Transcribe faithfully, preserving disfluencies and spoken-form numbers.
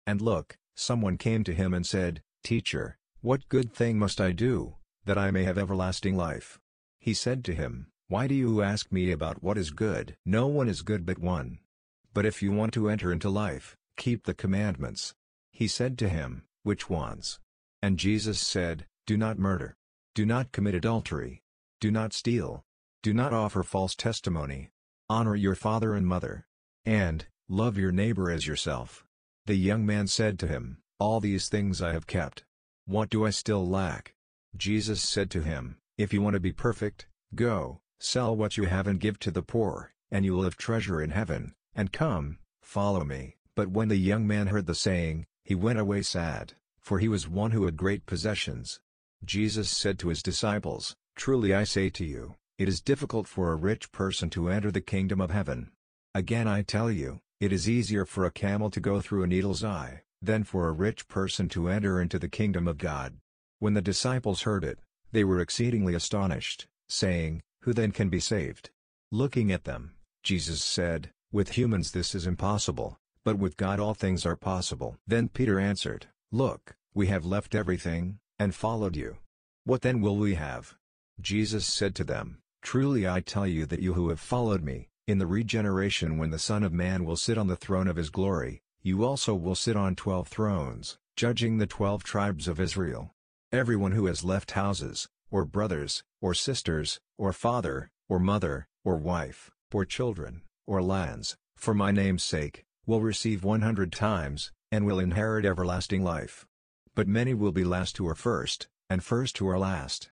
And look, someone came to him and said, "Teacher, what good thing must I do, that I may have everlasting life?" He said to him, "Why do you ask me about what is good? No one is good but one. But if you want to enter into life, keep the commandments." He said to him, "Which ones?" And Jesus said, "Do not murder. Do not commit adultery. Do not steal. Do not offer false testimony. Honor your father and mother. And, love your neighbor as yourself." The young man said to him, "All these things I have kept. What do I still lack?" Jesus said to him, "If you want to be perfect, go, sell what you have and give to the poor, and you will have treasure in heaven, and come, follow me." But when the young man heard the saying, he went away sad, for he was one who had great possessions. Jesus said to his disciples, "Truly I say to you, it is difficult for a rich person to enter the kingdom of heaven. Again I tell you, it is easier for a camel to go through a needle's eye, than for a rich person to enter into the kingdom of God." When the disciples heard it, they were exceedingly astonished, saying, "Who then can be saved?" Looking at them, Jesus said, "With humans this is impossible, but with God all things are possible." Then Peter answered, "Look, we have left everything, and followed you. What then will we have?" Jesus said to them, "Truly I tell you that you who have followed me, in the regeneration when the Son of Man will sit on the throne of his glory, you also will sit on twelve thrones, judging the twelve tribes of Israel. Everyone who has left houses, or brothers, or sisters, or father, or mother, or wife, or children, or lands, for my name's sake, will receive one hundred times, and will inherit everlasting life. But many will be last who are first, and first who are last."